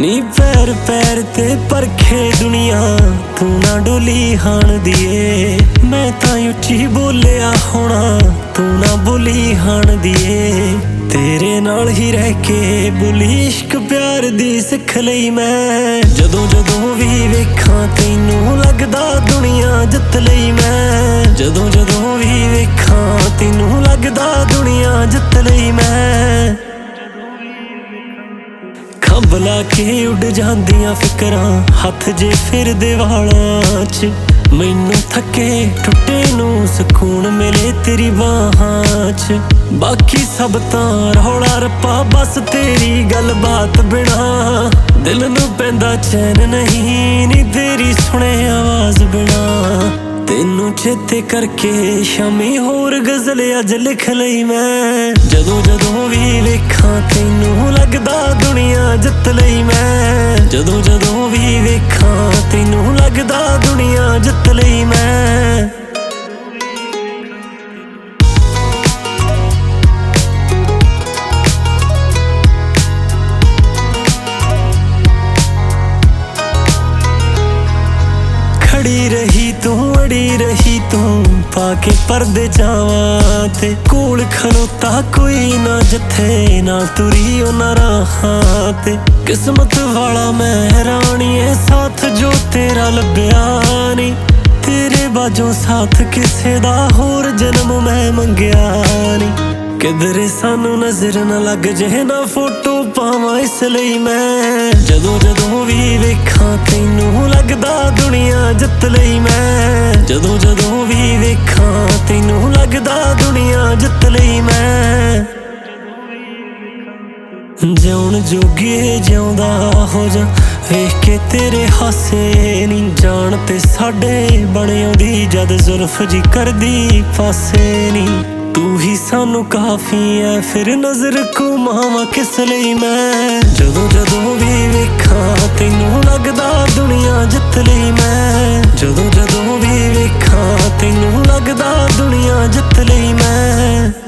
ਨੀ पैर पैर ते परखे दुनिया तू ना डोली हाण दिए। मैं तां उच्ची बोलिया होना तू ना बोली हाण दिए। तेरे नाल ही रह के बोली इश्क प्यार दी सिख लई मैं। जदों जदों भी वेखां तैनूं लगदा दुनिया जित लई मैं। जदों जदों भी वेखां तैनूं लगदा दुनिया जित लई मैं। खंभला के उड़ जांदियां फिकरां हथ जे फिरदे वालां च। मैनू थके टुटे नूं सकून मिले तेरी बाहां च। बाकी सब तां रौला रप्पा बस तेरी गल बात बिना। दिल नूं पैंदा चैन नहीं नी तेरी सुने आवाज़ बिना। तेनू चेते करके शामी होर गज़ल अज लिख लई मैं। जदों जदों भी वेखां तैनूं लगदा दुनिया जित लई मैं। जदों जदों भी वेखां तैनूं लगदा दुनिया जित लई मैं। खड़ी रही तू अड़ी रही तू पाके पर्दे जावां ते। कोल खलोता कोई ना जिथे ना तुरी उन्हां राहां ते। किस्मत वाला मैं राणीए साथ जो तेरा लभ्या नी। तेरे बाजों साथ किसे दा होर जन्म मैं मंगया नी। किधरे सानू नजर न लग जे ना फोटो पावां इसलिए मैं। जदों जदों भी वेखां तैनूं लगदा दुनिया जित लई मैं। जदों जदों भी वेखां तैनूं लगदा दुनिया जित लई मैं। जिउण जोगे जिउंदा हो जा वेख के तेरे हासे नी। जान ते साडे बण आउंदी जद जुल्फ जी करदी पासे नी। तू ही सानू काफी है फिर नजर घुमावां किस लई मैं। जदों जदों भी वेखां तैनूं लगदा दुनिया जित लई मैं। जदों जदों भी वेखां तैनूं लगदा दुनिया जित लई मैं।